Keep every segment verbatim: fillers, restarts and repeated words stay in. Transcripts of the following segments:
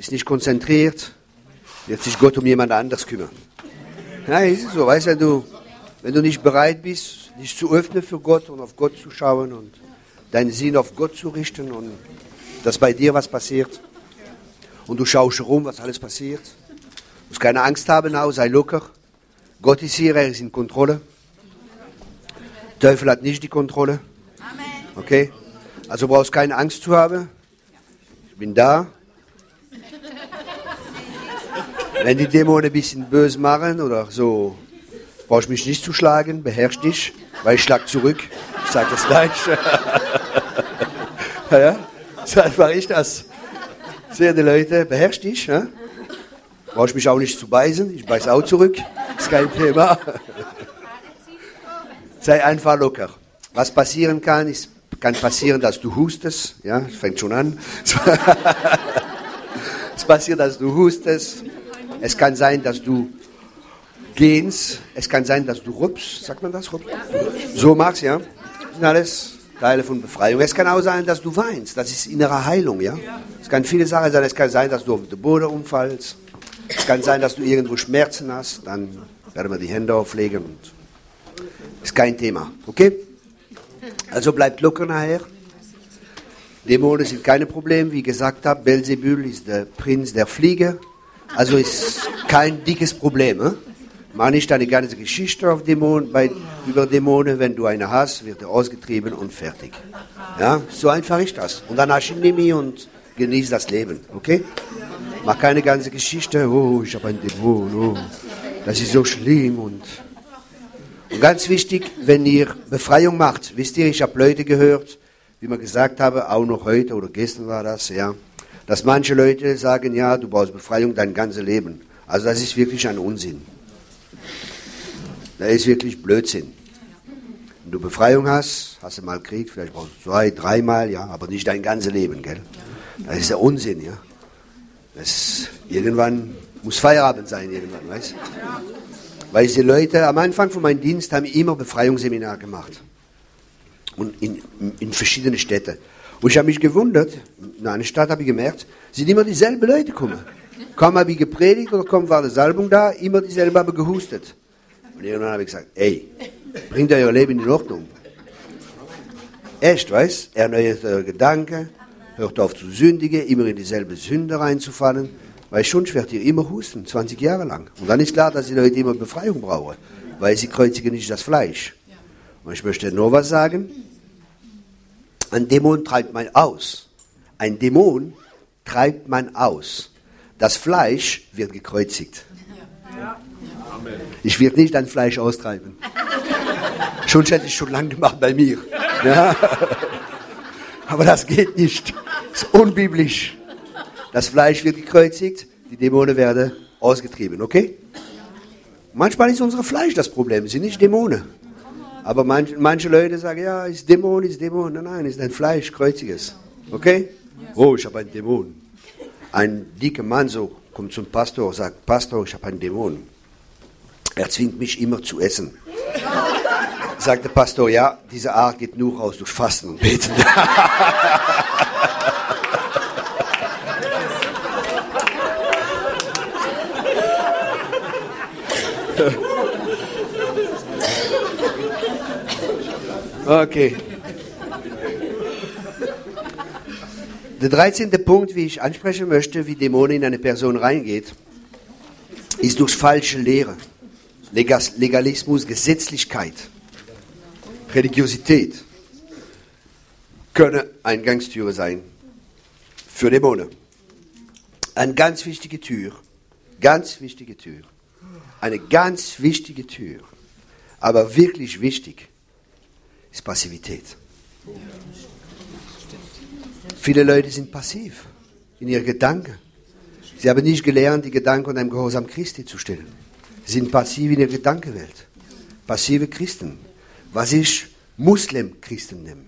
bist nicht konzentriert, wird sich Gott um jemand anderes kümmern. Ja, ist es so, weißt du, wenn du, wenn du nicht bereit bist, dich zu öffnen für Gott und auf Gott zu schauen und deinen Sinn auf Gott zu richten und dass bei dir was passiert und du schaust herum, was alles passiert. Du musst keine Angst haben, auch, sei locker. Gott ist hier, er ist in Kontrolle. Der Teufel hat nicht die Kontrolle. Okay? Also brauchst du keine Angst zu haben. Ich bin da. Wenn die Dämonen ein bisschen böse machen oder so, brauchst du mich nicht zu schlagen, beherrsch dich, weil ich schlag zurück. Ich sage das gleich. Ja, so mache ich das. Sehr die Leute, beherrsch dich. Ja? Brauchst mich auch nicht zu beißen, ich beiß auch zurück. Ist kein Thema. Sei einfach locker. Was passieren kann, ist, kann passieren, dass du hustest. Ja, das fängt schon an. Es passiert, dass du hustest. Es kann sein, dass du gehst. Es kann sein, dass du rupst. Sagt man das? Rupst? So machst, ja. Das sind alles Teile von Befreiung. Es kann auch sein, dass du weinst. Das ist innere Heilung, ja. Es kann viele Sachen sein. Es kann sein, dass du auf den Boden umfallst. Es kann sein, dass du irgendwo Schmerzen hast. Dann werden wir die Hände auflegen. Und ist kein Thema. Okay? Also bleibt locker nachher. Dämonen sind keine Probleme. Wie ich gesagt habe, Belzebul ist der Prinz der Fliege. Also ist kein dickes Problem. Eh? Mach nicht eine ganze Geschichte auf Dämonen, bei, über Dämonen. Wenn du eine hast, wird er ausgetrieben und fertig. Ja, so einfach ist das. Und dann hast du ihn und genieß das Leben. Okay? Mach keine ganze Geschichte. Oh, ich habe einen Dämon. Oh, das ist so schlimm. Und, und ganz wichtig, wenn ihr Befreiung macht. Wisst ihr, ich habe Leute gehört, wie man gesagt habe, auch noch heute oder gestern war das, ja. Dass manche Leute sagen, ja, du brauchst Befreiung dein ganzes Leben. Also das ist wirklich ein Unsinn. Das ist wirklich Blödsinn. Wenn du Befreiung hast, hast du mal Krieg, vielleicht brauchst du zwei, dreimal, ja, aber nicht dein ganzes Leben, gell? Das ist der Unsinn, ja. Das, irgendwann muss Feierabend sein, irgendwann, weißt du? Weil die Leute am Anfang von meinem Dienst haben immer Befreiungsseminar gemacht. Und in, in verschiedene Städte. Und ich habe mich gewundert, in einer Stadt habe ich gemerkt, sind immer dieselben Leute gekommen. Kaum habe ich gepredigt oder kaum war eine Salbung da, immer dieselben haben gehustet. Und irgendwann habe ich gesagt, ey, bringt euer Leben in Ordnung. Echt, weißt du? Erneuert eure Gedanken, hört auf zu sündigen, immer in dieselbe Sünde reinzufallen, weil sonst werdet ihr immer husten, zwanzig Jahre lang. Und dann ist klar, dass die Leute immer Befreiung brauchen, weil sie kreuzigen nicht das Fleisch. Und ich möchte nur was sagen. Ein Dämon treibt man aus. Ein Dämon treibt man aus. Das Fleisch wird gekreuzigt. Ich werde nicht dein Fleisch austreiben. Schon hätte ich schon lange gemacht bei mir. Ja. Aber das geht nicht. Das ist unbiblisch. Das Fleisch wird gekreuzigt, die Dämonen werden ausgetrieben. Okay? Manchmal ist unser Fleisch das Problem, es sind nicht Dämonen. Aber manche, manche Leute sagen, ja, ist Dämon, ist Dämon. Nein, nein, ist ein Fleisch, kreuziges. Okay? Oh, ich habe einen Dämon. Ein dicker Mann so kommt zum Pastor und sagt, Pastor, ich habe einen Dämon. Er zwingt mich immer zu essen. Sagt der Pastor, ja, diese Art geht nur raus durch Fasten und Beten. Okay. Der dreizehnte Punkt, wie ich ansprechen möchte, wie Dämonen in eine Person reingeht, ist durch falsche Lehre. Legalismus, Gesetzlichkeit, Religiosität können Eingangstüre sein für Dämonen. Eine ganz wichtige Tür, ganz wichtige Tür, eine ganz wichtige Tür, aber wirklich wichtig, ist Passivität. Viele Leute sind passiv in ihren Gedanken. Sie haben nicht gelernt, die Gedanken unter einem Gehorsam Christi zu stellen. Sie sind passiv in ihrer Gedankenwelt. Passive Christen. Was ich Muslim-Christen nenne.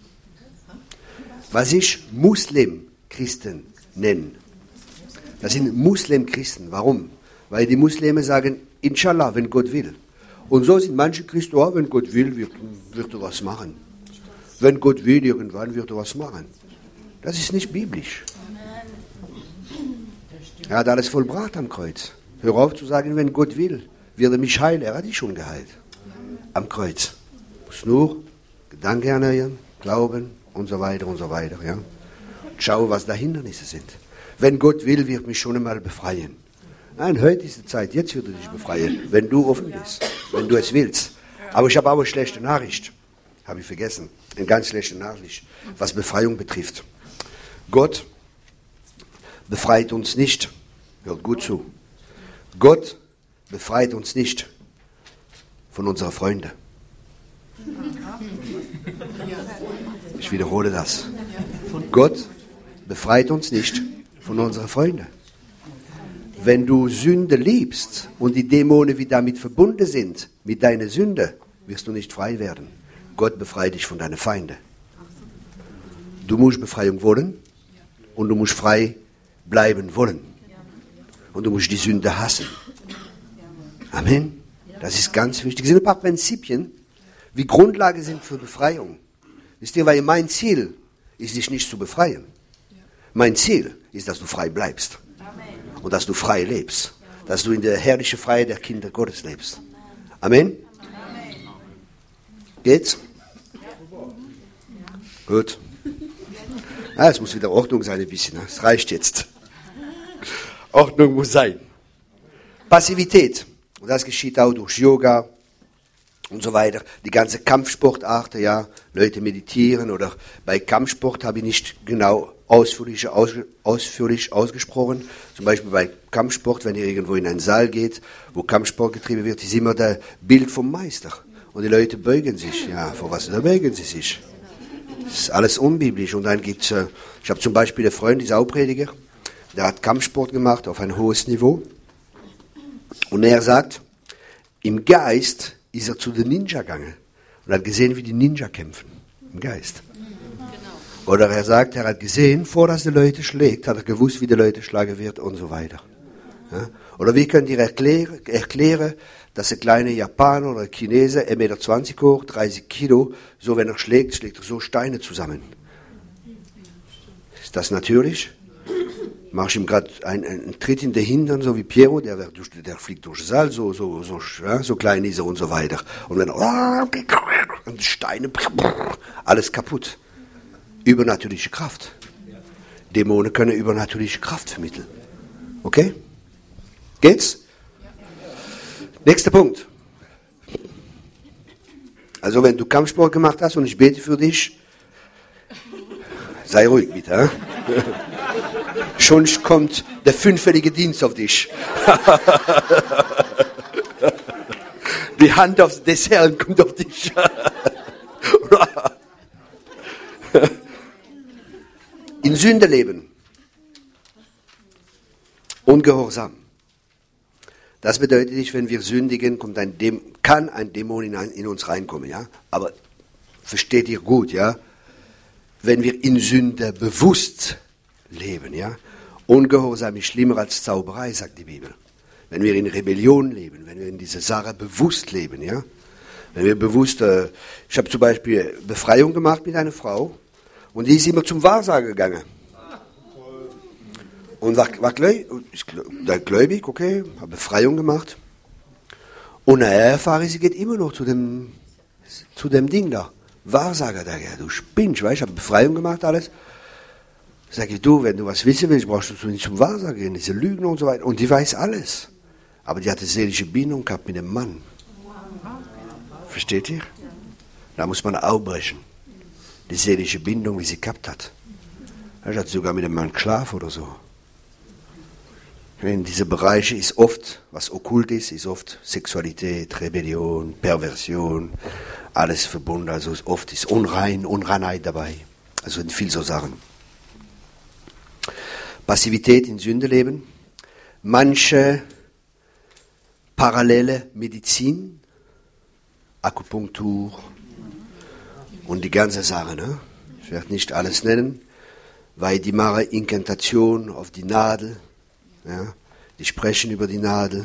Was ich Muslim-Christen nenne. Das sind Muslim-Christen. Warum? Weil die Muslime sagen, Inshallah, wenn Gott will. Und so sind manche Christen, oh, wenn Gott will, wird, wird er was machen. Wenn Gott will, irgendwann wird er was machen. Das ist nicht biblisch. Er hat alles vollbracht am Kreuz. Hör auf zu sagen, wenn Gott will, wird er mich heilen. Er hat dich schon geheilt. Am Kreuz. Du musst nur Gedanken erneuern, glauben und so weiter und so weiter. Ja? Schau, was da Hindernisse sind. Wenn Gott will, wird mich schon einmal befreien. Nein, heute ist die Zeit, jetzt wird er dich befreien, wenn du offen bist, wenn du es willst. Aber ich habe auch eine schlechte Nachricht. Habe ich vergessen. Eine ganz schlechte Nachricht, was Befreiung betrifft. Gott befreit uns nicht. Hört gut zu. Gott befreit uns nicht von unseren Freunden. Ich wiederhole das. Gott befreit uns nicht von unseren Freunden. Wenn du Sünde liebst und die Dämonen, die damit verbunden sind, mit deiner Sünde, wirst du nicht frei werden. Gott befreit dich von deinen Feinden. Du musst Befreiung wollen und du musst frei bleiben wollen. Und du musst die Sünde hassen. Amen. Das ist ganz wichtig. Das sind ein paar Prinzipien, wie Grundlage sind für Befreiung. Wisst ihr, weil mein Ziel ist, dich nicht zu befreien. Mein Ziel ist, dass du frei bleibst. Und dass du frei lebst. Dass du in der herrlichen Freiheit der Kinder Gottes lebst. Amen? Geht's? Gut. Ah, es muss wieder Ordnung sein ein bisschen. Es reicht jetzt. Ordnung muss sein. Passivität. Und das geschieht auch durch Yoga und so weiter. Die ganze Kampfsportarten, ja. Leute meditieren oder bei Kampfsport habe ich nicht genau ausführlich, aus, ausführlich ausgesprochen. Zum Beispiel bei Kampfsport, wenn ihr irgendwo in einen Saal geht, wo Kampfsport getrieben wird, ist immer das Bild vom Meister. Und die Leute beugen sich. Ja, vor was beugen sie sich? Das ist alles unbiblisch. Und dann gibt's, äh, ich habe zum Beispiel einen Freund, dieser Prediger, der hat Kampfsport gemacht auf ein hohes Niveau. Und er sagt, im Geist ist er zu den Ninja gegangen und hat gesehen, wie die Ninja kämpfen. Im Geist. Oder er sagt, er hat gesehen, vor dass die Leute schlägt, hat er gewusst, wie die Leute schlagen wird und so weiter. Ja? Oder wie könnt ihr erklären, erklären, dass ein kleiner Japaner oder ein Chinese, ein Meter zwanzig hoch, dreißig Kilo, so wenn er schlägt, schlägt er so Steine zusammen. Ist das natürlich? Machst ihm gerade einen, einen Tritt in den Hintern, so wie Piero, der, der, der fliegt durch den Saal, so, so, so, ja, so klein ist er und so weiter. Und wenn er, und Steine, alles kaputt. Übernatürliche Kraft. Dämonen können übernatürliche Kraft vermitteln. Okay? Geht's? Nächster Punkt. Also wenn du Kampfsport gemacht hast und ich bete für dich, sei ruhig bitte. Hein? Schon kommt der fünffällige Dienst auf dich. Die Hand des Herrn kommt auf dich. In Sünde leben. Ungehorsam. Das bedeutet nicht, wenn wir sündigen, kommt ein Dämon, kann ein Dämon in, in uns reinkommen, ja. Aber versteht ihr gut, ja. Wenn wir in Sünde bewusst leben, ja. Ungehorsam ist schlimmer als Zauberei, sagt die Bibel. Wenn wir in Rebellion leben, wenn wir in dieser Sache bewusst leben, ja. Wenn wir bewusst, äh, ich habe zum Beispiel Befreiung gemacht mit einer Frau und die ist immer zum Wahrsager gegangen. Und war, war gläubig, okay, habe Befreiung gemacht. Und nachher erfahre ich, sie geht immer noch zu dem, zu dem Ding da. Wahrsager da, ja, du spinnst, weißt du, ich habe Befreiung gemacht, alles. Sag ich, du, wenn du was wissen willst, brauchst du nicht zum Wahrsager gehen, diese Lügen und so weiter. Und die weiß alles. Aber die hatte seelische Bindung gehabt mit dem Mann. Versteht ihr? Da muss man aufbrechen. Die seelische Bindung, wie sie gehabt hat. Er hat sogar mit dem Mann geschlafen oder so. In diese Bereiche ist oft, was okkult ist, ist oft Sexualität, Rebellion, Perversion, alles verbunden. Also oft ist Unrein, Unreinheit dabei. Also viel so Sachen. Passivität in Sünde leben. Manche parallele Medizin, Akupunktur und die ganze Sache. Ne? Ich werde nicht alles nennen, weil die machen Inkantation auf die Nadel. Ja, die sprechen über die Nadel.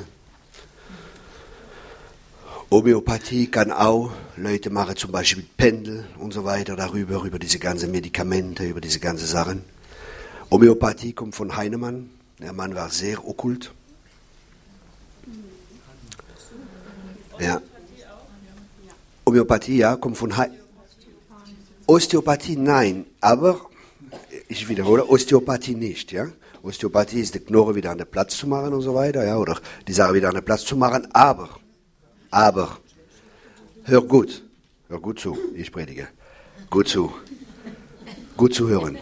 Homöopathie kann auch. Leute machen zum Beispiel Pendel und so weiter darüber, über diese ganzen Medikamente, über diese ganzen Sachen. Homöopathie kommt von Heinemann. Der Mann war sehr okkult. Ja. Homöopathie, ja, kommt von Heil. Osteopathie, nein, aber, ich wiederhole, Osteopathie nicht, ja. Osteopathie ist die Knochen wieder an den Platz zu machen und so weiter, ja, oder die Sache wieder an den Platz zu machen, aber, aber, hör gut, hör gut zu, ich predige, gut zu, gut zu hören.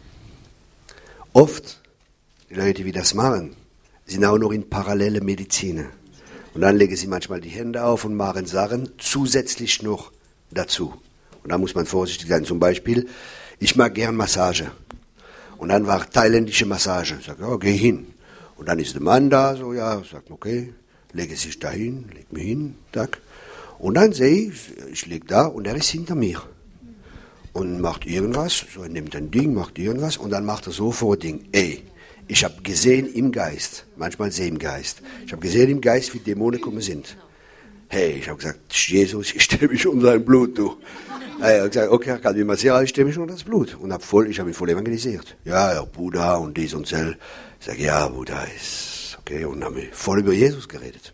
Oft, die Leute, die das machen, sind auch noch in parallele Medizin. Und dann legen sie manchmal die Hände auf und machen Sachen zusätzlich noch dazu. Und da muss man vorsichtig sein. Zum Beispiel, ich mag gern Massage. Und dann war thailändische Massage. Ich sage, ja, geh hin. Und dann ist der Mann da, so, ja, sagt, okay, lege sich da hin, leg mich hin, tak. Und dann sehe ich, ich liege da und er ist hinter mir. Und macht irgendwas, so, er nimmt ein Ding, macht irgendwas und dann macht er sofort Ding, ey. Ich habe gesehen im Geist, manchmal sehe ich im Geist, ich habe gesehen im Geist, wie Dämonen gekommen sind. Hey, ich habe gesagt, Jesus, ich stelle mich um sein Blut, du. Er hat gesagt, okay, kann ich mal sehen, ich stelle mich um das Blut. Und hab voll, ich habe ihn voll evangelisiert. Ja, ja, Buddha und dies und das. Ich sage, ja, Buddha ist okay. Und haben wir voll über Jesus geredet.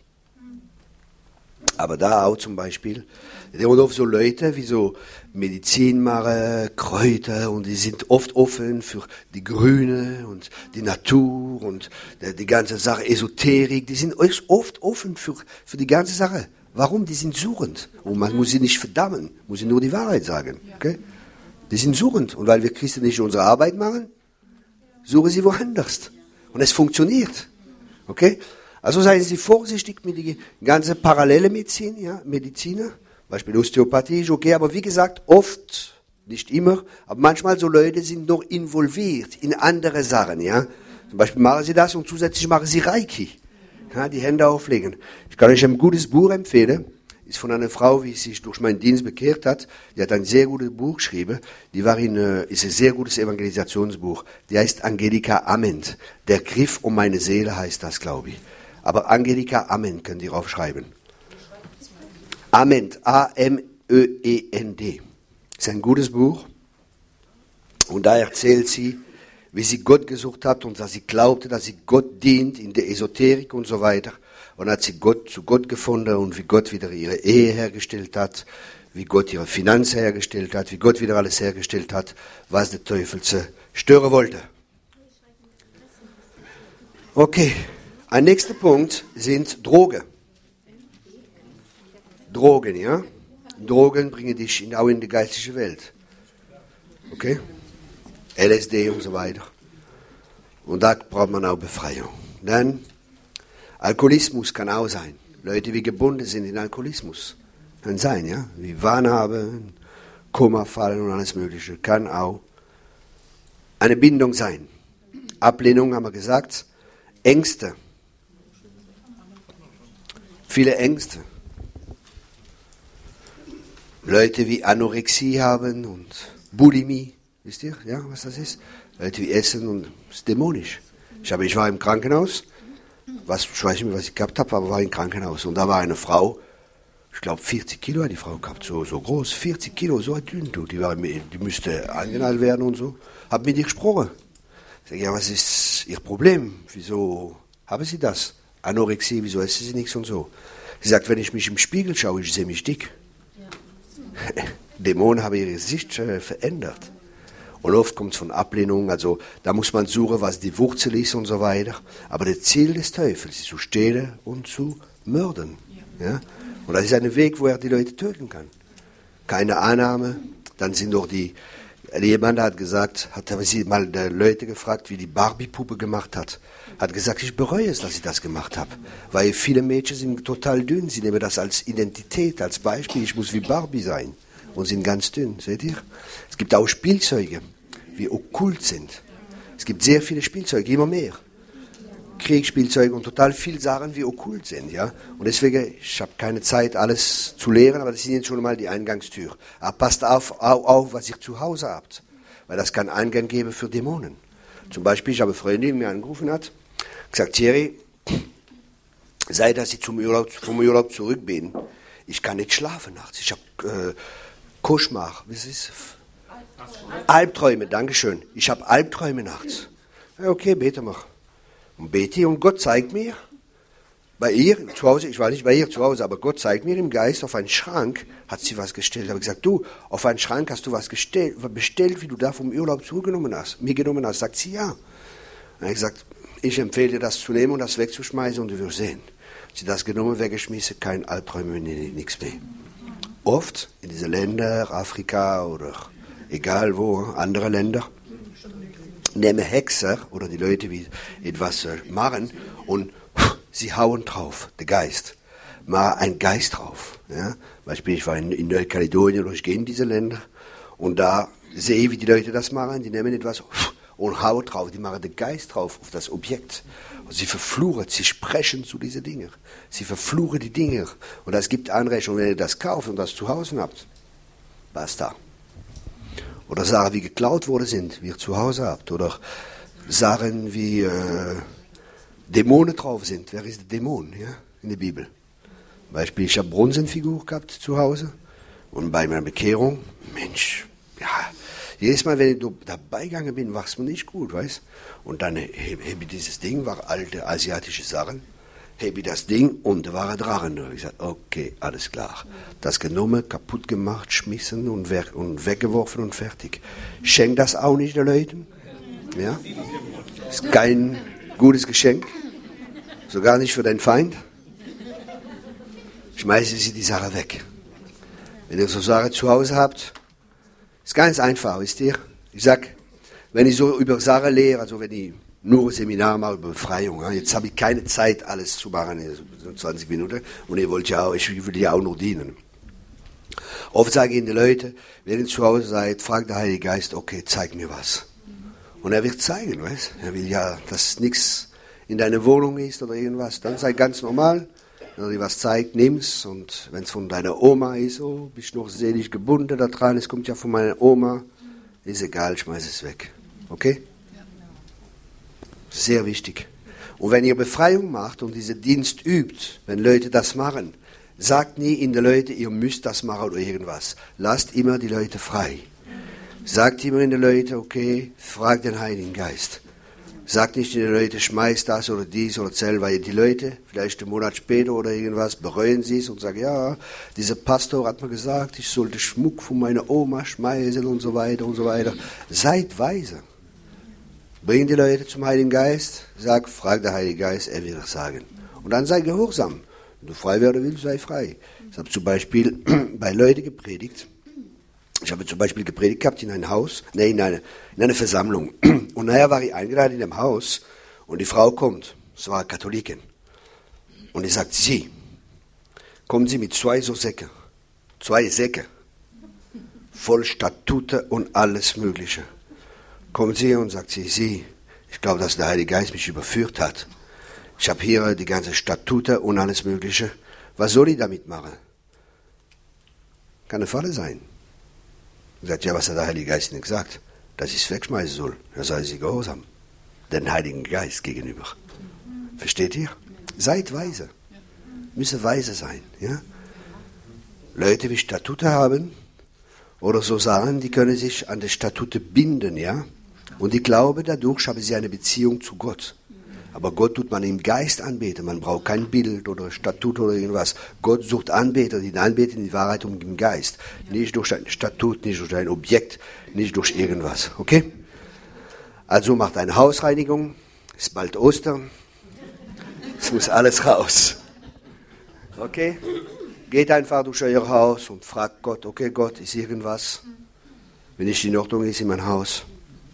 Aber da auch zum Beispiel, da sind oft so Leute, wie so Medizin machen, Kräuter, und die sind oft offen für die Grüne und die Natur und die, die ganze Sache, Esoterik, die sind oft offen für, für die ganze Sache. Warum? Die sind suchend. Und man muss sie nicht verdammen, muss sie nur die Wahrheit sagen. Okay? Die sind suchend. Und weil wir Christen nicht unsere Arbeit machen, suchen sie woanders. Und es funktioniert. Okay? Also seien Sie vorsichtig mit der ganzen parallele Medizin, ja, Mediziner. Beispiel Osteopathie ist okay, aber wie gesagt, oft, nicht immer, aber manchmal so Leute sind noch involviert in andere Sachen, ja. Zum Beispiel machen sie das und zusätzlich machen sie Reiki, ja, die Hände auflegen. Ich kann euch ein gutes Buch empfehlen, ist von einer Frau, die sich durch meinen Dienst bekehrt hat, die hat ein sehr gutes Buch geschrieben, die war in, ist ein sehr gutes Evangelisationsbuch, die heißt Angelika Ament, der Griff um meine Seele heißt das, glaube ich. Aber Angelika Ament könnt ihr aufschreiben. Ament, A M Ö E N D. Ist ein gutes Buch. Und da erzählt sie, wie sie Gott gesucht hat und dass sie glaubte, dass sie Gott dient in der Esoterik und so weiter. Und hat sie Gott zu Gott gefunden und wie Gott wieder ihre Ehe hergestellt hat, wie Gott ihre Finanzen hergestellt hat, wie Gott wieder alles hergestellt hat, was der Teufel zerstören wollte. Okay. Ein nächster Punkt sind Drogen. Drogen, ja? Drogen bringen dich in, auch in die geistliche Welt. Okay? L S D und so weiter. Und da braucht man auch Befreiung. Dann, Alkoholismus kann auch sein. Leute, die gebunden sind in Alkoholismus. Kann sein, ja? Wie Wahn haben, Koma fallen und alles Mögliche. Kann auch eine Bindung sein. Ablehnung haben wir gesagt. Ängste. Viele Ängste. Leute wie Anorexie haben und Bulimie. Wisst ihr, ja, was das ist? Leute wie Essen und das ist dämonisch. Ich, habe, ich war im Krankenhaus, was, ich weiß nicht mehr, was ich gehabt habe, aber war im Krankenhaus. Und da war eine Frau, ich glaube vierzig Kilo hat die Frau gehabt, so, so groß, vierzig Kilo, so dünn. Die, war, die müsste angenagelt werden und so. Hab mit ihr gesprochen. Ich sage, ja, was ist Ihr Problem? Wieso haben Sie das? Anorexie, wieso essen Sie nichts und so? Sie sagt, wenn ich mich im Spiegel schaue, ich sehe mich dick. Ja. Dämonen haben ihr Gesicht äh, verändert. Und oft kommt es von Ablehnung, also da muss man suchen, was die Wurzel ist und so weiter. Aber das Ziel des Teufels ist zu stehlen und zu mördern. Ja. Ja? Und das ist ein Weg, wo er die Leute töten kann. Keine Annahme, dann sind doch die, jemand hat gesagt, hat sie mal die Leute gefragt, wie die Barbie-Puppe gemacht hat. Hat gesagt, ich bereue es, dass ich das gemacht habe. Weil viele Mädchen sind total dünn, sie nehmen das als Identität, als Beispiel, ich muss wie Barbie sein. Und sind ganz dünn, seht ihr? Es gibt auch Spielzeuge, die okkult sind. Es gibt sehr viele Spielzeuge, immer mehr. Kriegsspielzeuge und total viele Sachen, die okkult sind, ja. Und deswegen, ich habe keine Zeit, alles zu lehren, aber das sind jetzt schon mal die Eingangstür. Aber passt auf, auf, auf, was ihr zu Hause habt. Weil das kann Eingang geben für Dämonen. Zum Beispiel, ich habe eine Freundin, die mir angerufen hat, gesagt, Thierry, seit dass ich zum Urlaub, vom Urlaub zurück bin, ich kann nicht schlafen nachts. Ich habe äh, Koschmar, was ist Albträume, Albträume, Dankeschön. Ich habe Albträume nachts. Ja, okay, bete mal. und bete und Gott zeigt mir, bei ihr zu Hause, ich war nicht bei ihr zu Hause, aber Gott zeigt mir im Geist, auf einen Schrank hat sie was gestellt. Ich habe gesagt, du, auf einen Schrank hast du was gestellt, bestellt, wie du da vom Urlaub zugenommen hast, mir genommen hast. Sagt sie, ja. Und ich habe gesagt, ich empfehle dir, das zu nehmen und das wegzuschmeißen und du wirst sehen. Sie das genommen, weggeschmissen, kein Albträume, nichts mehr. Oft in diese Länder, Afrika oder egal wo, andere Länder, nehmen Hexer oder die Leute, die etwas machen und sie hauen drauf, der Geist. Mal ein Geist drauf. Ja? Beispiel, ich war in, in Neukaledonien oder ich gehe in diese Länder und da sehe ich, wie die Leute das machen. Die nehmen etwas und hauen drauf. Die machen den Geist drauf auf das Objekt. Und sie verfluchen, sie sprechen zu diesen Dingen. Sie verfluchen die Dinge. Und es gibt Anrechnung, wenn ihr das kauft und das zu Hause habt. Basta. Oder Sachen, wie geklaut worden sind, wie ihr zu Hause habt. Oder Sachen, wie Äh, Dämonen drauf sind. Wer ist der Dämon, ja, in der Bibel? Beispiel, ich habe Bronzenfigur gehabt zu Hause und bei meiner Bekehrung, Mensch, ja, jedes Mal, wenn ich dabei gegangen bin, war es mir nicht gut, weißt? Und dann habe ich dieses Ding, war alte asiatische Sachen, habe ich das Ding und da war ein Drachen. Da habe ich gesagt, okay, alles klar. Das genommen, kaputt gemacht, schmissen und, weg, und weggeworfen und fertig. Schenk das auch nicht den Leuten, ja? Ist kein gutes Geschenk. Sogar nicht für deinen Feind. Schmeißen Sie die Sache weg. Wenn ihr so Sachen zu Hause habt, ist ganz einfach, wisst ihr? Ich sag, wenn ich so über Sachen lehre, also wenn ich nur ein Seminar mache über Befreiung, jetzt habe ich keine Zeit, alles zu machen, so zwanzig Minuten, und ihr wollt ja auch, ich will ja auch nur dienen. Oft sage ich Ihnen die Leute, wenn ihr zu Hause seid, fragt der Heilige Geist, okay, zeig mir was. Und er wird zeigen, weißt? Er will ja, dass nichts in deiner Wohnung ist oder irgendwas, dann sei ganz normal. Wenn er dir was zeigt, nimm's. Und wenn es von deiner Oma ist, oh, bist du noch seelisch gebunden da dran, es kommt ja von meiner Oma, ist egal, schmeiß es weg. Okay? Sehr wichtig. Und wenn ihr Befreiung macht und diesen Dienst übt, wenn Leute das machen, sagt nie in den Leuten, ihr müsst das machen oder irgendwas. Lasst immer die Leute frei. Sagt immer in den Leuten, okay, fragt den Heiligen Geist. Sagt nicht den Leuten, schmeiß das oder dies oder zell, weil die Leute, vielleicht einen Monat später oder irgendwas, bereuen sie es und sagen, ja, dieser Pastor hat mir gesagt, ich sollte Schmuck von meiner Oma schmeißen und so weiter und so weiter. Seid weise. Bring die Leute zum Heiligen Geist, sag, frag der Heilige Geist, er wird das sagen. Und dann sei gehorsam. Wenn du frei werden willst, sei frei. Ich habe zum Beispiel bei Leuten gepredigt. Ich habe zum Beispiel gepredigt gehabt in ein Haus, nee, in eine, in eine Versammlung. Und nachher war ich eingeladen in dem Haus und die Frau kommt, es war eine Katholikin. Und ich sagte, Sie, kommen Sie mit zwei so Säcke, zwei Säcke, voll Statute und alles Mögliche. Kommen Sie und sagt sie, Sie, ich glaube, dass der Heilige Geist mich überführt hat. Ich habe hier die ganze Statute und alles Mögliche. Was soll ich damit machen? Kann eine Falle sein. Er sagt, ja, was hat der Heilige Geist nicht gesagt? Dass ich es wegschmeißen soll. Da sei sie gehorsam. Den Heiligen Geist gegenüber. Versteht ihr? Seid weise. Müssen weise sein. Ja? Leute, die Statute haben oder so sagen, die können sich an die Statute binden. Ja? Und ich glaube, dadurch haben sie eine Beziehung zu Gott. Aber Gott tut man im Geist anbeten. Man braucht kein Bild oder Statut oder irgendwas. Gott sucht Anbeter, die anbeten in die Wahrheit und im Geist. Nicht durch ein Statut, nicht durch ein Objekt, nicht durch irgendwas. Okay? Also macht eine Hausreinigung. Es ist bald Ostern. Es muss alles raus. Okay? Geht einfach durch euer Haus und fragt Gott, okay Gott, ist irgendwas? Wenn nicht in Ordnung ist in mein Haus.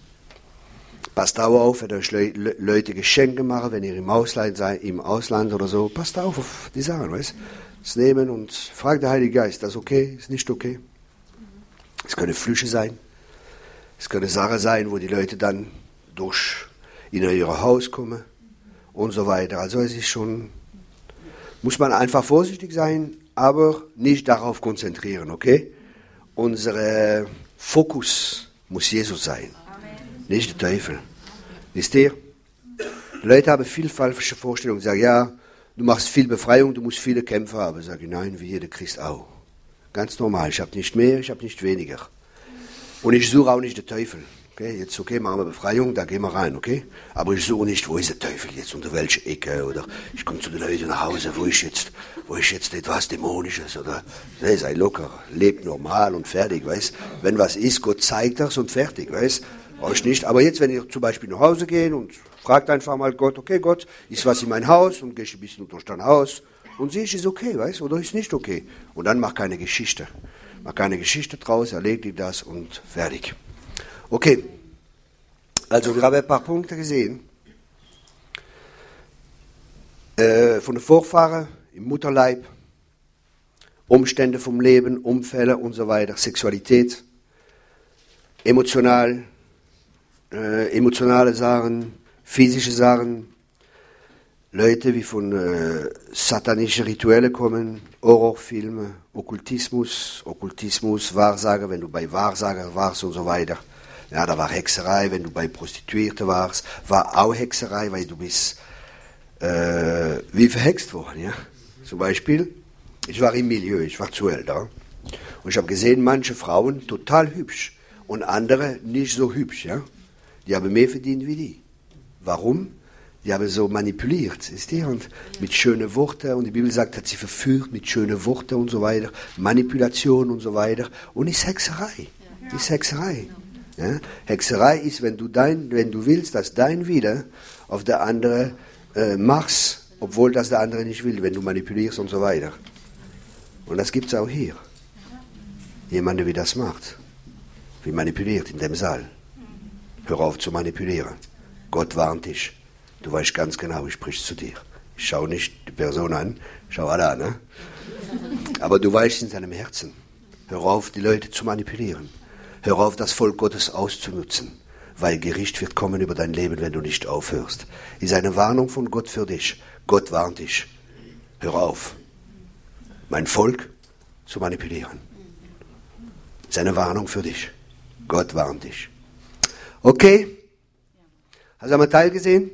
Passt auch auf, wenn euch Leute Geschenke machen, wenn ihr im Ausland seid, im Ausland oder so. Passt auf auf die Sachen, weißt du? Das nehmen und fragt der Heilige Geist, das ist okay, ist nicht okay. Es können Flüche sein. Es können Sachen sein, wo die Leute dann durch in ihr Haus kommen und so weiter. Also es ist schon, muss man einfach vorsichtig sein, aber nicht darauf konzentrieren, okay? Unser Fokus muss Jesus sein. Nicht der Teufel. Wisst ihr? Die Leute haben viel falsche Vorstellungen. Sagen, ja, du machst viel Befreiung, du musst viele Kämpfe haben. Sage ich, nein, wie jeder Christ auch. Ganz normal. Ich habe nicht mehr, ich habe nicht weniger. Und ich suche auch nicht den Teufel. Okay, jetzt okay, machen wir Befreiung, da gehen wir rein, okay? Aber ich suche nicht, wo ist der Teufel jetzt, unter welche Ecke, oder ich komme zu den Leuten nach Hause, wo ist jetzt, wo ist jetzt etwas Dämonisches, oder, nee, sei locker, lebt normal und fertig, weißt? Wenn was ist, Gott zeigt das und fertig, weißt? Brauche ich nicht. Aber jetzt, wenn ich zum Beispiel nach Hause gehe und fragt einfach mal Gott, okay, Gott, ist was in mein Haus, und gehe ich ein bisschen durch dein Haus, und sehe ich, ist okay, weißt? Oder ist nicht okay. Und dann mach keine Geschichte. Mach keine Geschichte draus, erledigt das und fertig. Okay, also wir haben ein paar Punkte gesehen. Äh, von den Vorfahren im Mutterleib, Umstände vom Leben, Umfälle und so weiter, Sexualität, emotional, äh, emotionale Sachen, physische Sachen, Leute, wie von äh, satanischen Rituellen kommen, Horrorfilme, Okkultismus, Okkultismus, Wahrsager, wenn du bei Wahrsager warst und so weiter. Ja, da war Hexerei, wenn du bei Prostituierten warst, war auch Hexerei, weil du bist äh, wie verhext worden. Ja? Zum Beispiel, ich war im Milieu, ich war zu älter und ich habe gesehen, manche Frauen total hübsch und andere nicht so hübsch. Ja? Die haben mehr verdient wie die. Warum? Die haben so manipuliert, ist die? Und mit schönen Worten, und die Bibel sagt, hat sie verführt mit schönen Worten und so weiter, Manipulation und so weiter. Und ist Hexerei, ist Hexerei. Ja? Hexerei ist, wenn du, dein, wenn du willst, dass dein Wille auf der andere äh, machst, obwohl das der andere nicht will, wenn du manipulierst und so weiter. Und das gibt es auch hier. Jemand, der das macht, wie manipuliert in dem Saal. Hör auf zu manipulieren. Gott warnt dich. Du weißt ganz genau, ich spreche zu dir. Ich schaue nicht die Person an, schau alle an. Ne? Aber du weißt in seinem Herzen. Hör auf, die Leute zu manipulieren. Hör auf, das Volk Gottes auszunutzen. Weil Gericht wird kommen über dein Leben, wenn du nicht aufhörst. Ist eine Warnung von Gott für dich. Gott warnt dich. Hör auf, mein Volk zu manipulieren. Ist eine Warnung für dich. Gott warnt dich. Okay? Hast du einmal Teil gesehen?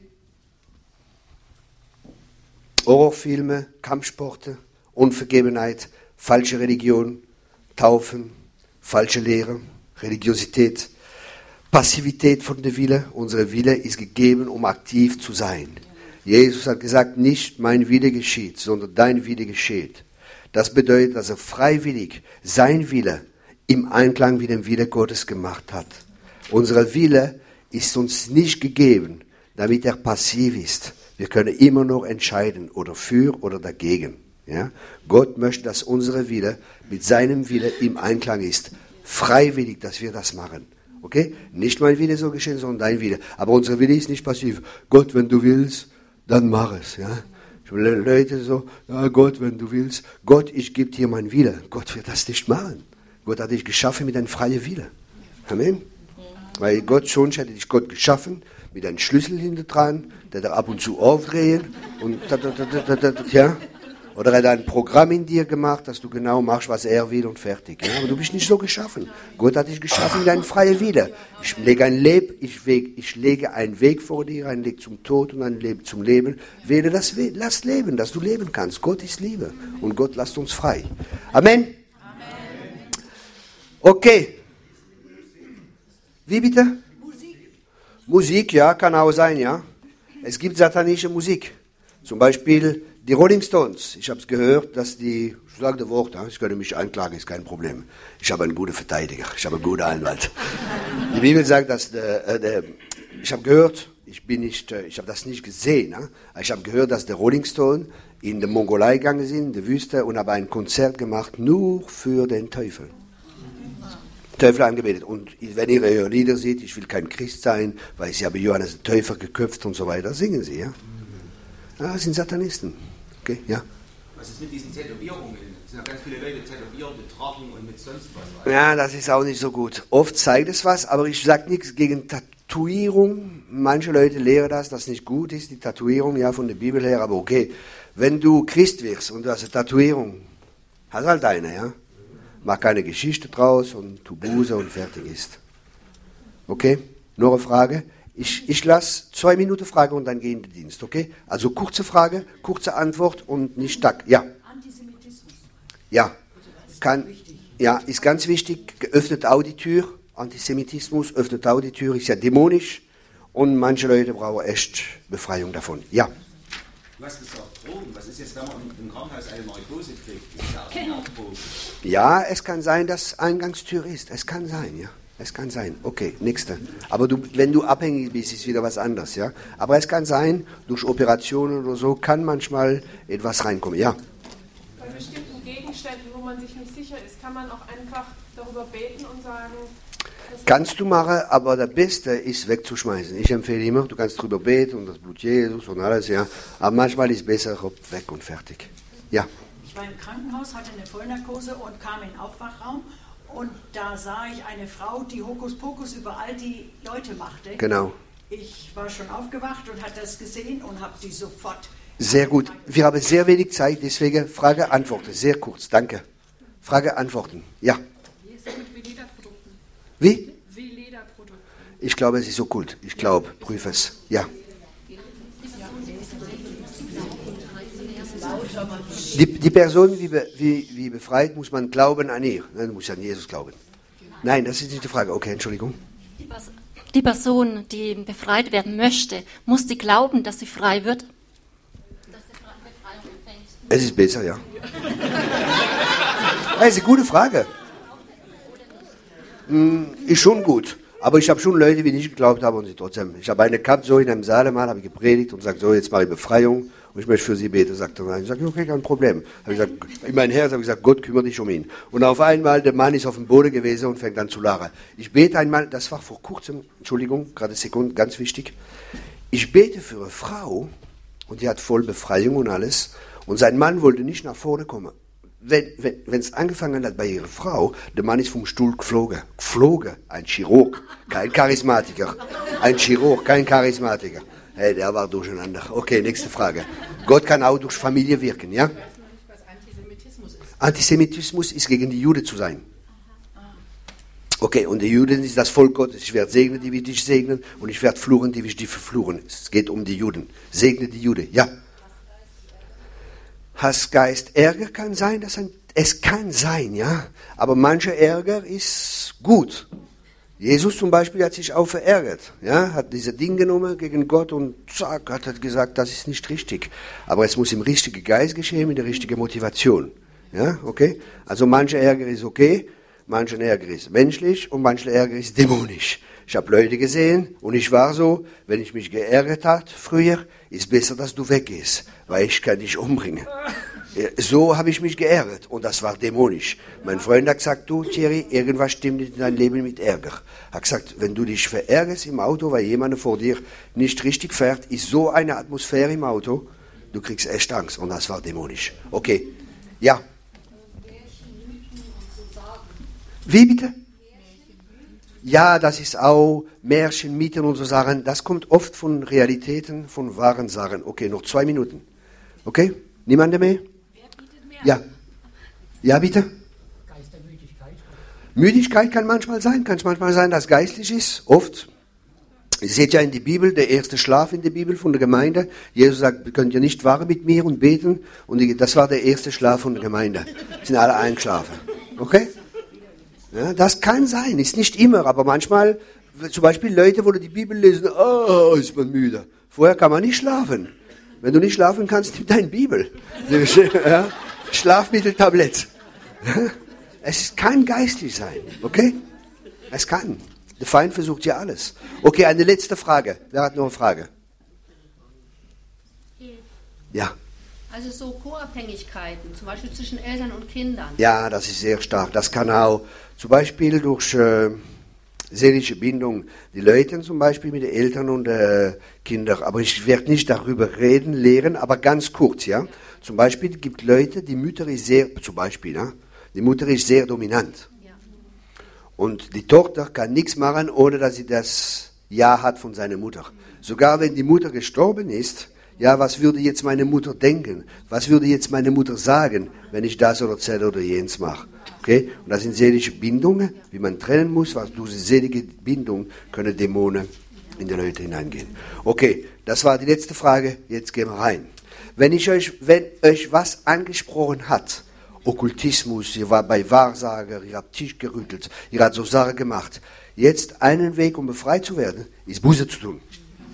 Horrorfilme, Kampfsporte, Unvergebenheit, falsche Religion, Taufen, falsche Lehre, Religiosität, Passivität von der Wille. Unsere Wille ist gegeben, um aktiv zu sein. Jesus hat gesagt, nicht mein Wille geschieht, sondern dein Wille geschieht. Das bedeutet, dass er freiwillig sein Wille im Einklang mit dem Wille Gottes gemacht hat. Unser Wille ist uns nicht gegeben, damit er passiv ist. Wir können immer noch entscheiden, oder für oder dagegen. Ja? Gott möchte, dass unsere Wille mit seinem Wille im Einklang ist. Freiwillig, dass wir das machen. Okay? Nicht mein Wille soll geschehen, sondern dein Wille. Aber unsere Wille ist nicht passiv. Gott, wenn du willst, dann mach es. Ja? Leute so, ja Gott, wenn du willst. Gott, ich gebe dir mein Wille. Gott wird das nicht machen. Gott hat dich geschaffen mit einem freien Wille. Amen. Weil Gott schon hätte dich Gott geschaffen, mit einem Schlüssel hinter dran, der da ab und zu aufdrehen und da, da, da, da, da, da, ja. Oder er hat ein Programm in dir gemacht, dass du genau machst, was er will und fertig. Ja? Aber du bist nicht so geschaffen. Gott hat dich geschaffen mit einem freien Wille. Ich lege ein Leb, ich, weg, ich lege einen Weg vor dir, einen Weg zum Tod und einen Weg zum Leben. Wähle das, lass leben, dass du leben kannst. Gott ist Liebe und Gott lässt uns frei. Amen. Amen. Okay. Wie bitte? Musik. Musik, ja, kann auch sein, ja. Es gibt satanische Musik. Zum Beispiel die Rolling Stones. Ich habe es gehört, dass die, ich sage das Wort, ich könnte mich einklagen, ist kein Problem. Ich habe einen guten Verteidiger, ich habe einen guten Anwalt. Die Bibel sagt, dass, der, der, ich habe gehört, ich bin nicht, ich habe das nicht gesehen, aber ich habe gehört, dass die Rolling Stones in die Mongolei gegangen sind, in die Wüste, und haben ein Konzert gemacht, nur für den Teufel. Teufel angebetet. Und wenn ihr ihre Lieder seht, ich will kein Christ sein, weil sie haben Johannes den Täufer geköpft und so weiter, singen sie, ja. Ja, das sind Satanisten. Okay, ja. Was ist mit diesen Tätowierungen? Es sind ja ganz viele Leute tätowiert mit Drachen und mit sonst was. Ja, das ist auch nicht so gut. Oft zeigt es was, aber ich sage nichts gegen Tätowierung. Manche Leute lehren das, dass nicht gut ist, die Tätowierung, ja, von der Bibel her, aber okay. Wenn du Christ wirst und du hast eine Tätowierung, hast halt eine, ja. Mach keine Geschichte draus und tu Buße und fertig ist. Okay? Noch eine Frage? Ich, ich lasse zwei Minuten Frage und dann gehe ich in den Dienst, okay? Also kurze Frage, kurze Antwort und nicht tack. Ja. Antisemitismus. Ja. Kann, ja, ist ganz wichtig. Geöffnet auch die Tür. Antisemitismus öffnet auch die Tür, ist ja dämonisch und manche Leute brauchen echt Befreiung davon. Ja. Du hast gesagt, Drogen. Was ist jetzt, wenn man im Krankenhaus eine Narkose kriegt? Das ist ja auch eine Art Drogen. Ja, es kann sein, dass Eingangstür ist. Es kann sein, ja. Es kann sein. Okay, nächste. Aber du, wenn du abhängig bist, ist wieder was anderes, ja. Aber es kann sein, durch Operationen oder so kann manchmal etwas reinkommen, ja. Bei bestimmten Gegenständen, wo man sich nicht sicher ist, kann man auch einfach darüber beten und sagen... Kannst du machen, aber das Beste ist wegzuschmeißen. Ich empfehle immer, du kannst drüber beten und das Blut Jesus und alles, ja. Aber manchmal ist es besser, weg und fertig. Ja. Ich war im Krankenhaus, hatte eine Vollnarkose und kam in den Aufwachraum. Und da sah ich eine Frau, die Hokuspokus über all die Leute machte. Genau. Ich war schon aufgewacht und hatte das gesehen und habe die sofort... Sehr gut. Wir haben sehr wenig Zeit, deswegen Frage, Antworten. Sehr kurz, danke. Frage, Antworten. Ja. Wie ist es mit Veleda-Produkten? Wie? Veleda-Produkten. Ich glaube, es ist okkult. Ich glaube, prüfe es. Ja. Die, die Person, wie, be, wie, wie befreit, muss man glauben an ihr. Nein, du musst an Jesus glauben. Nein, das ist nicht die Frage. Okay, Entschuldigung. Die, Pers- die Person, die befreit werden möchte, muss die glauben, dass sie frei wird? Dass sie Befreiung empfängt? Es ist besser, ja. Das ist eine gute Frage. Hm, ist schon gut. Aber ich habe schon Leute, die nicht geglaubt haben und sie trotzdem. Ich habe eine gehabt, so in einem Saal mal, habe ich gepredigt und gesagt, so, jetzt mache ich Befreiung. Und ich möchte für sie beten, sagt er. Ich sage, okay, kein Problem. Habe ich gesagt, in mein Herz habe ich gesagt, Gott kümmert dich um ihn. Und auf einmal, der Mann ist auf dem Boden gewesen und fängt an zu lachen. Ich bete einmal, das war vor kurzem, Entschuldigung, gerade eine Sekunde, ganz wichtig. Ich bete für eine Frau und die hat voll Befreiung und alles. Und sein Mann wollte nicht nach vorne kommen. Wenn wenn wenn, es angefangen hat bei ihrer Frau, der Mann ist vom Stuhl geflogen. Geflogen, ein Chirurg, kein Charismatiker. Ein Chirurg, kein Charismatiker. Hey, der war durcheinander. Okay, nächste Frage. Gott kann auch durch Familie wirken, ja? Ich weiß noch nicht, was Antisemitismus ist. Antisemitismus ist gegen die Juden zu sein. Okay, und die Juden ist das Volk Gottes. Ich werde segnen, die wir dich segnen, und ich werde fluchen, die wir dich verfluchen. Es geht um die Juden. Segne die Juden, ja. Hassgeist, Ärger kann sein, dass ein, es kann sein, ja. Aber mancher Ärger ist gut. Jesus zum Beispiel hat sich auch verärgert, ja, hat diese Ding genommen gegen Gott und zack, hat er gesagt, das ist nicht richtig. Aber es muss im richtigen Geist geschehen, mit der richtigen Motivation, ja, okay. Also mancher Ärger ist okay, mancher Ärger ist menschlich und mancher Ärger ist dämonisch. Ich habe Leute gesehen und ich war so, wenn ich mich geärgert habe früher, ist besser, dass du weggehst, weil ich kann dich umbringen. So habe ich mich geärgert und das war dämonisch. Mein Freund hat gesagt, du Thierry, irgendwas stimmt in deinem Leben mit Ärger. Er hat gesagt, wenn du dich verärgerst im Auto, weil jemand vor dir nicht richtig fährt, ist so eine Atmosphäre im Auto, du kriegst echt Angst und das war dämonisch. Okay, ja. Wie bitte? Ja, das ist auch Märchen, Mythen und so Sachen. Das kommt oft von Realitäten, von wahren Sachen. Okay, noch zwei Minuten. Okay? Niemand mehr? Ja. Ja, bitte? Geist der Müdigkeit. Müdigkeit kann manchmal sein. Kann es manchmal sein, dass geistlich ist. Oft. Ihr seht ja in der Bibel, der erste Schlaf in der Bibel von der Gemeinde. Jesus sagt, könnt ihr nicht wachen mit mir und beten? Und das war der erste Schlaf von der Gemeinde. Sind alle eingeschlafen. Okay? Ja, das kann sein. Ist nicht immer, aber manchmal, zum Beispiel Leute, wo die Bibel lesen, oh, ist man müde. Vorher kann man nicht schlafen. Wenn du nicht schlafen kannst, nimm deine Bibel. Ja? Schlafmitteltablett. Es kann geistig sein, okay? Es kann. Der Feind versucht ja alles. Okay, eine letzte Frage. Wer hat noch eine Frage? Ja. Also so Co-Abhängigkeiten, zum Beispiel zwischen Eltern und Kindern. Ja, das ist sehr stark. Das kann auch zum Beispiel durch äh, seelische Bindung, die Leute zum Beispiel mit den Eltern und äh, Kindern. Aber ich werde nicht darüber reden, lehren, aber ganz kurz, ja. Zum Beispiel gibt es Leute, die Mutter ist sehr, zum Beispiel, ja, die Mutter ist sehr dominant. Ja. Und die Tochter kann nichts machen, ohne dass sie das Ja hat von seiner Mutter. Sogar wenn die Mutter gestorben ist, ja, was würde jetzt meine Mutter denken? Was würde jetzt meine Mutter sagen, wenn ich das oder das oder jenes mache? Okay? Und das sind seelische Bindungen, wie man trennen muss, was durch die seelige Bindung können Dämonen in die Leute hineingehen. Okay, das war die letzte Frage, jetzt gehen wir rein. Wenn ich euch, wenn euch was angesprochen hat, Okkultismus, ihr war bei Wahrsager, ihr habt Tisch gerüttelt, ihr habt so Sachen gemacht, jetzt einen Weg, um befreit zu werden, ist Buße zu tun.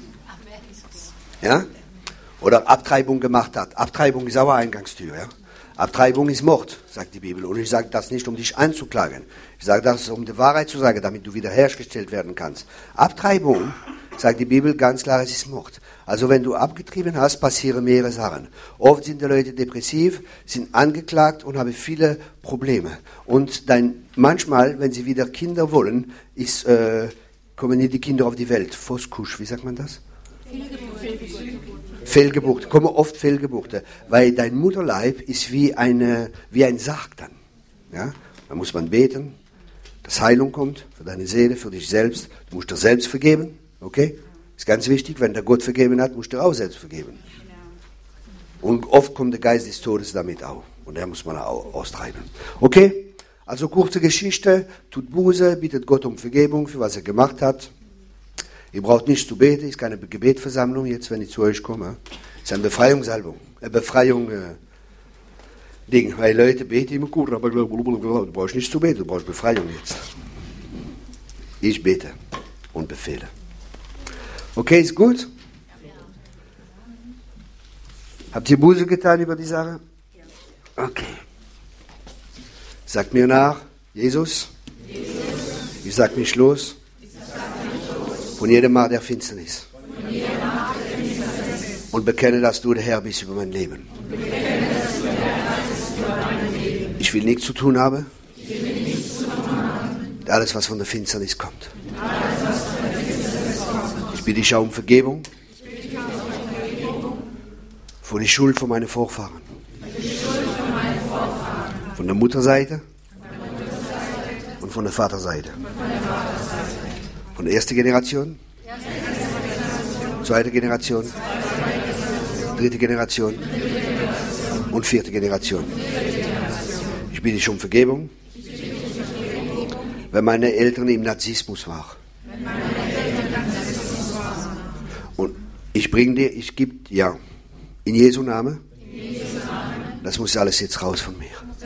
Ja? Oder Abtreibung gemacht hat. Abtreibung ist auch eine Eingangstür. Ja? Abtreibung ist Mord, sagt die Bibel. Und ich sage das nicht, um dich anzuklagen. Ich sage das, um die Wahrheit zu sagen, damit du wiederhergestellt werden kannst. Abtreibung, sagt die Bibel ganz klar, es ist Mord. Also wenn du abgetrieben hast, passieren mehrere Sachen. Oft sind die Leute depressiv, sind angeklagt und haben viele Probleme. Und dann manchmal, wenn sie wieder Kinder wollen, ist, äh, kommen nicht die Kinder auf die Welt. Voskusch, wie sagt man das? Fehlgeburt, kommen oft Fehlgeburten, weil dein Mutterleib ist wie, eine, wie ein Sarg dann. Ja? Da muss man beten, dass Heilung kommt für deine Seele, für dich selbst. Du musst dir selbst vergeben, okay? Ist ganz wichtig, wenn der Gott vergeben hat, musst du auch selbst vergeben. Und oft kommt der Geist des Todes damit auch. Und der muss man auch austreiben. Okay? Also kurze Geschichte, tut Buße, bittet Gott um Vergebung für was er gemacht hat. Ihr braucht nicht zu beten, ist keine Gebetsversammlung jetzt, wenn ich zu euch komme. Es ist eine Befreiungsalbum, eine Befreiung, äh, Ding, weil Leute beten immer gut, aber du brauchst nicht zu beten, du brauchst Befreiung jetzt. Ich bete und befehle. Okay, ist gut? Habt ihr Buße getan über die Sache? Okay. Sagt mir nach, Jesus, ich sag mich los. Von jedem Mal der Finsternis. Und bekenne, dass du der Herr bist über mein Leben. Ich will nichts zu tun haben. Mit alles, was von der Finsternis kommt. Ich bitte dich auch um Vergebung. Für die Schuld von meinen Vorfahren. Von der Mutterseite und von der Vaterseite. Von der ersten Generation, zweite Generation, dritte Generation und vierte Generation. Ich bitte dich um Vergebung, wenn meine Eltern im Narzissmus waren. Und ich bringe dir, ich gebe, ja, in Jesu Namen, das muss alles jetzt raus von mir.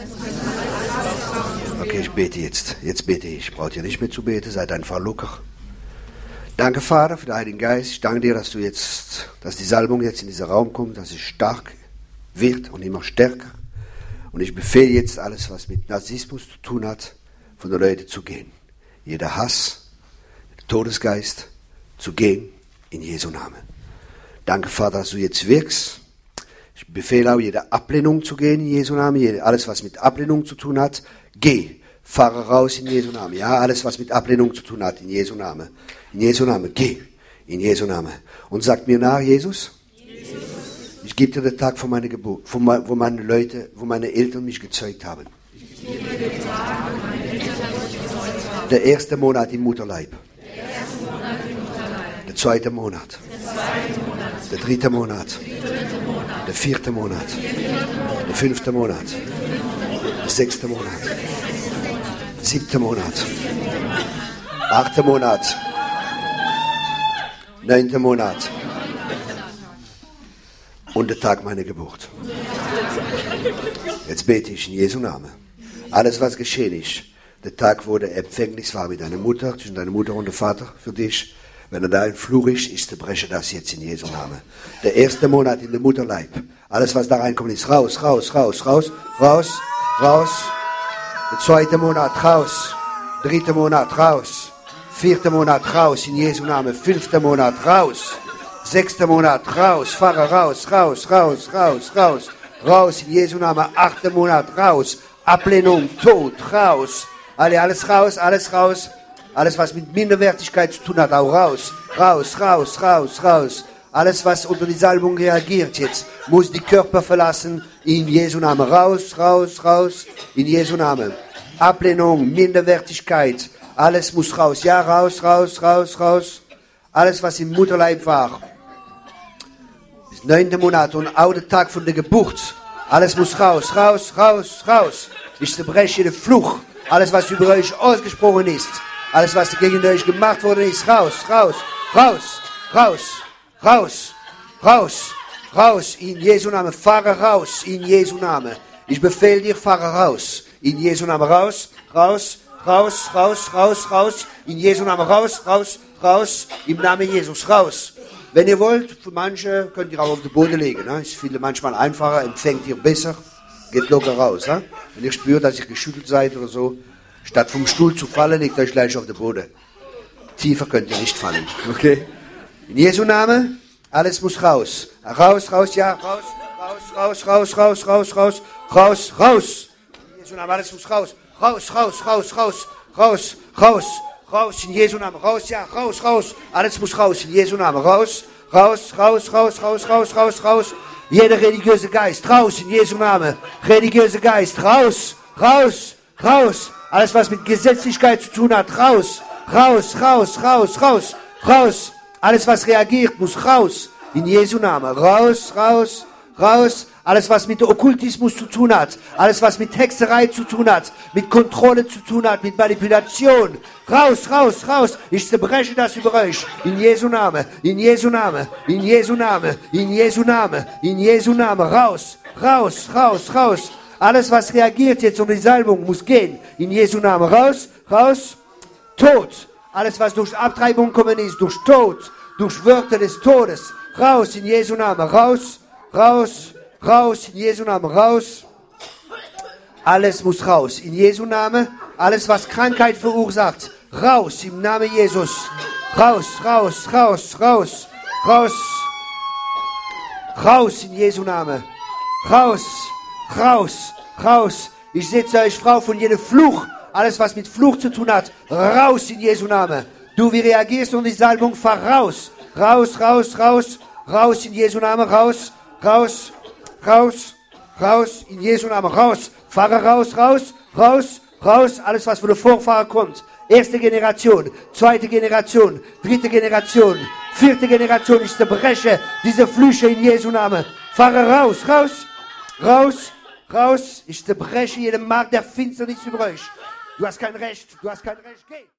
Okay, ich bete jetzt, jetzt bete ich, braucht ihr nicht mehr zu beten, seid einfach locker. Danke, Vater, für den Heiligen Geist. Ich danke dir, dass du jetzt, dass die Salbung jetzt in diesen Raum kommt, dass es stark wird und immer stärker. Und ich befehle jetzt alles, was mit Narzissmus zu tun hat, von den Leuten zu gehen. Jeder Hass, der Todesgeist, zu gehen in Jesu Namen. Danke, Vater, dass du jetzt wirkst. Ich befehle auch, jede Ablehnung zu gehen in Jesu Namen. Alles, was mit Ablehnung zu tun hat, geh. Fahre raus in Jesu Namen. Ja, alles, was mit Ablehnung zu tun hat, in Jesu Namen. In Jesu Namen, geh. In Jesu Namen. Und sag mir nach, Jesus, Jesus. Ich gebe dir den Tag von meiner Geburt, von, wo meine Leute, wo meine Eltern mich gezeugt haben. Ich gebe dir den Tag, wo meine Eltern mich gezeugt haben. Der erste Monat im Mutterleib. Der erste Monat im Mutterleib. Der zweite Monat. Der zweite Monat. Der dritte Monat. Der vierte Monat. Der fünfte Monat. Der sechste Monat. Siebter Monat, achter Monat, neunter Monat und der Tag meiner Geburt. Jetzt bete ich in Jesu Namen. Alles, was geschehen ist, der Tag, wo der Empfängnis war mit deiner Mutter, zwischen deiner Mutter und dem Vater für dich, wenn er da ein Fluch ist, ich zerbreche das jetzt in Jesu Namen. Der erste Monat in dem Mutterleib, alles, was da reinkommt, ist raus, raus, raus, raus, raus, raus. Der zweite Monat raus, dritter Monat raus, vierter Monat raus, in Jesu Namen, fünfter Monat raus, sechster Monat raus, fahre raus, raus, raus, raus, raus, raus, in Jesu Namen, achter Monat raus, Ablehnung, Tod, raus, alle, alles raus, alles raus, alles was mit Minderwertigkeit zu tun hat, auch raus, raus, raus, raus, raus, alles was unter die Salbung reagiert jetzt, muss die Körper verlassen, in Jesu Namen, raus, raus, raus, in Jesu Namen. Ablehnung, Minderwertigkeit, alles muss raus. Ja, raus, raus, raus, raus. Alles, was im Mutterleib war. Das neunte Monat und auch der Tag von der Geburt. Alles muss raus, raus, raus, raus. Ich zerbreche den Fluch. Alles, was über euch ausgesprochen ist. Alles, was gegen euch gemacht worden ist. Raus, raus, raus, raus, raus, raus, raus. In Jesu Namen, fahre raus. In Jesu Namen. Ich befehle dir, fahre raus. In Jesu Namen, raus, raus, raus, raus, raus, raus, in Jesu Namen, raus, raus, raus, im Namen Jesus, raus. Wenn ihr wollt, für manche könnt ihr auch auf den Boden legen, ne? Ist viele manchmal einfacher, empfängt ihr besser, geht locker raus, ne? Wenn ihr spürt, dass ihr geschüttelt seid oder so, statt vom Stuhl zu fallen, legt euch gleich auf den Boden. Tiefer könnt ihr nicht fallen, okay? In Jesu Namen, alles muss raus. Raus, raus, ja, raus, raus, raus, raus, raus, raus, raus, raus. In Jesu Namen, alles muss raus. Raus, raus, raus, raus, raus, raus, raus, in Jesu Namen, raus, ja, raus, raus, alles muss raus, in Jesu Namen, raus, raus, raus, raus, raus, raus, raus, raus, jeder religiöse Geist, raus, in Jesu Namen, religiöse Geist, raus, raus, raus, alles was mit Gesetzlichkeit zu tun hat, raus, raus, raus, raus, raus, raus, alles was reagiert, muss raus, in Jesu Namen, raus, raus, raus, alles, was mit Okkultismus zu tun hat, alles, was mit Hexerei zu tun hat, mit Kontrolle zu tun hat, mit Manipulation. Raus, raus, raus. Ich zerbreche das über euch. In Jesu Namen, in Jesu Namen, in Jesu Namen, in Jesu Namen, in Jesu Namen. Raus, raus, raus, raus. Alles, was reagiert jetzt um die Salbung, muss gehen. In Jesu Namen. Raus, raus. Tod. Alles, was durch Abtreibung gekommen ist, durch Tod, durch Wörter des Todes. Raus, in Jesu Namen. Raus, raus. Raus, in Jesu Namen, raus. Alles muss raus. In Jesu Namen, alles, was Krankheit verursacht, raus, im Namen Jesus. Raus, raus, raus, raus, raus. Raus, in Jesu Namen. Raus, raus, raus. Ich setze euch Frau von jedem Fluch, alles, was mit Fluch zu tun hat, raus, in Jesu Namen. Du, wie reagierst auf die Salbung, fahr raus. Raus, raus, raus, raus, in Jesu Namen, raus, raus. Raus, raus, in Jesu Namen, raus. Fahre raus, raus, raus, raus. Alles, was von der Vorfahren kommt. Erste Generation, zweite Generation, dritte Generation, vierte Generation. Ich zerbreche diese Flüche in Jesu Namen. Fahre raus, raus, raus, raus. Ich zerbreche jeden Markt der Finsternis über euch. Du hast kein Recht, du hast kein Recht. Geh.